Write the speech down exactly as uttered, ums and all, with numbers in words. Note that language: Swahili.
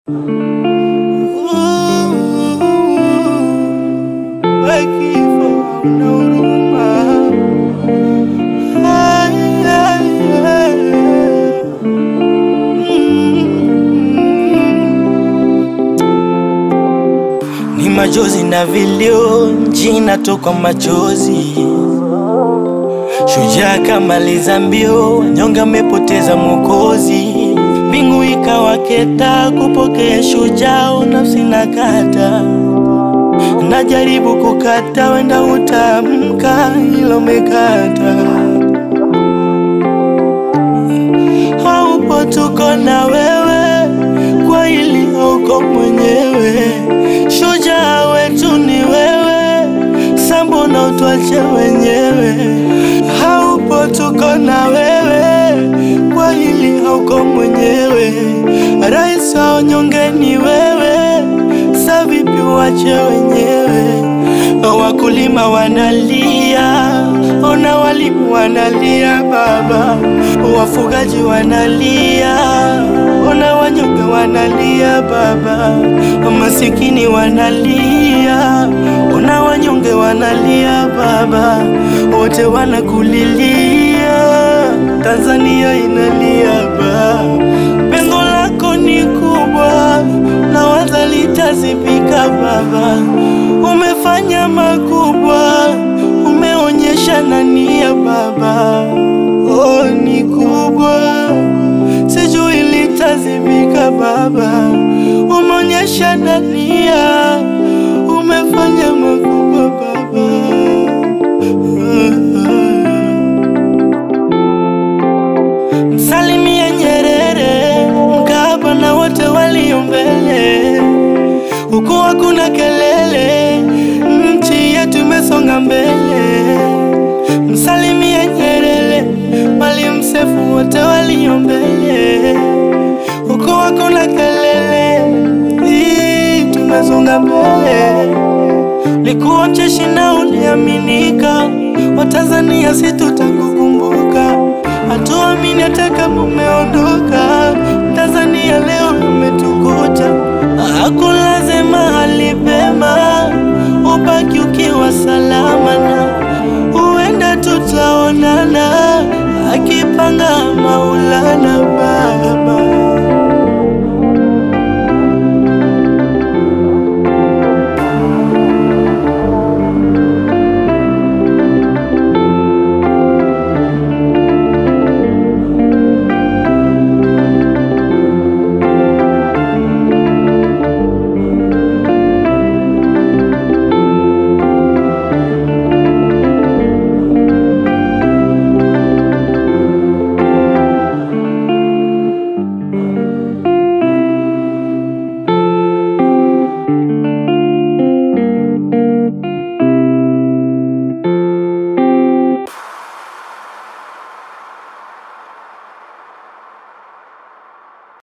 Ni machozi na vilio, jina toka machozi. Shujaa kamaliza mbio, nyonga mepoteza mwokozi. Mbingu ikawa keta, kupokea shujaa, nafsi nakata. Najaribu kukata, wenda utamka, ilo mekata. Haupo tuko na wewe, kwa hili hauko mwenyewe. Shujaa wetu ni wewe, sambo na utuache wenyewe. Haupo tuko na wewe, kwa hili hauko mwenyewe. Rais wa unyonge ni wewe, sa vipi uache wenyewe. Wakulima wanalia, ona walimu wanalia baba. Wafugaji wanalia, ona wanyonge wanalia baba. Masikini wanalia, ona wanyonge wanalia baba. Wote wanakulilia, Tanzania inalia baba. Pengo lako ni kubwa, na waza litazibika baba. Umefanya makubwa, umeonyesha nia baba. Oh, ni kubwa, sijui litazibika baba. Umeonyesha nia, umefanya makubwa baba. Msalimie Nyerere, Mkapa na wote walio mbele. Huku hakuna kelele, nchi yetu imesonga mbele. Msalimie Nyerere, Mwalimu Seif, wote walio mbele. Huku hakuna kelele, hii tumesonga mbele. Likuwa mcheshi na uliaminika, Watanzania si tutakukumbuka. Hatuamini hata kama umeondoka, Tanzania leo umetu